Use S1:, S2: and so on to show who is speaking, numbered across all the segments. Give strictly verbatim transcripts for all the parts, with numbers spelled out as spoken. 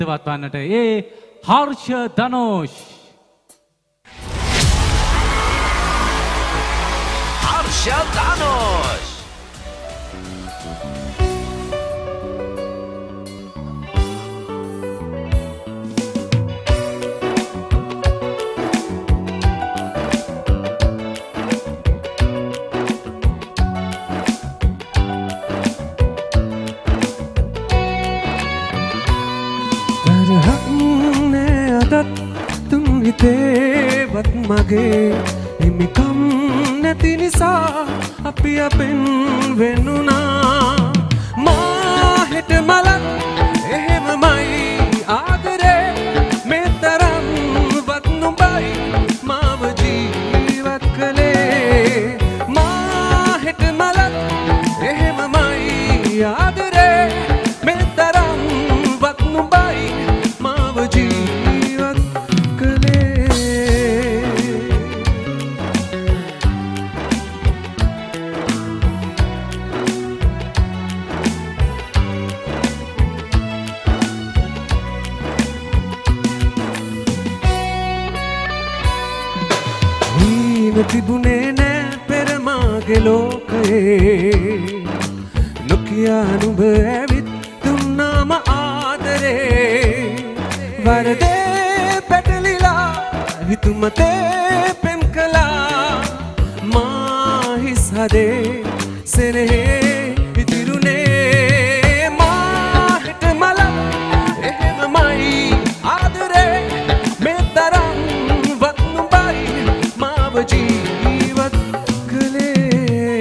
S1: ඉදවත් වන්නට ඒ හර්ෂ ධනෝෂ්
S2: හර්ෂ ධනෝෂ්
S3: හිතේවත් මගේ හිමිකම් නැති නිසා අපි අපෙන් වෙනුණා මා හෙට මලක් එහෙමමයි ආදරේ මේ තරම්වත් නුඹයි මාව ජීවත් කළේ මා හෙට මලක් එහෙමමයි ආදරේ මේ තරම්වත් නුඹයි මාව ජීවත් තිබුණේ නෑ පෙර මාගේ ලෝකයේ නොකියා නුඹ ඇවිත් දුන්නාම ආදරේ වරදේ පැටලිලා හිතුමතේ පෙම් කළා මා හිස් හදේ සෙනෙහේ ඉතිරුනේ මා හෙට මලක් එහෙමමයි ආදරේ මේ තරම්වත් නුඹයි මාව ජීවත් කළේ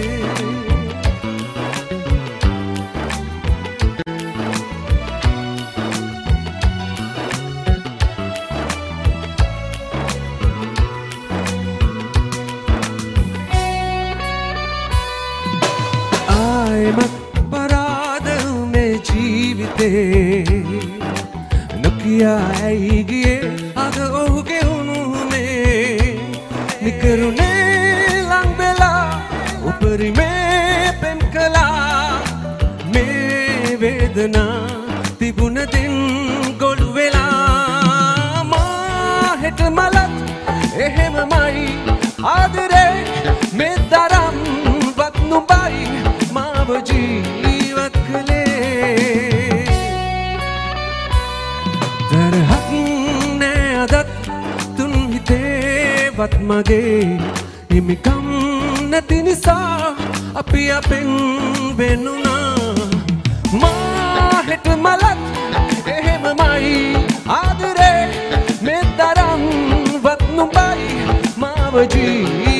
S3: ආයෙමත් පරාද මේ ජීවිතේ නොකියා ඇයි ගියේ අද ඔහුගේ උණුහුමේ නිකරුණේ ලං වෙලා උපරිමේ පෙම් කළා මේ වේදනා තිබුණ දින් ගොළු වෙලා මා හෙට මලක් එහෙමමයි ආදරේ මේ තරම්වත් නුඹයි මාව ජීවත් කළේ තරහක් නෑ අදත් තුන් හිතේවත් මගේ හිමිකම් නැති නිසා අපි අපෙන් වෙනුණා මා හෙට මලක් එහෙමමයි ආදරේ මේ තරම්වත් නුඹයි මාව ජී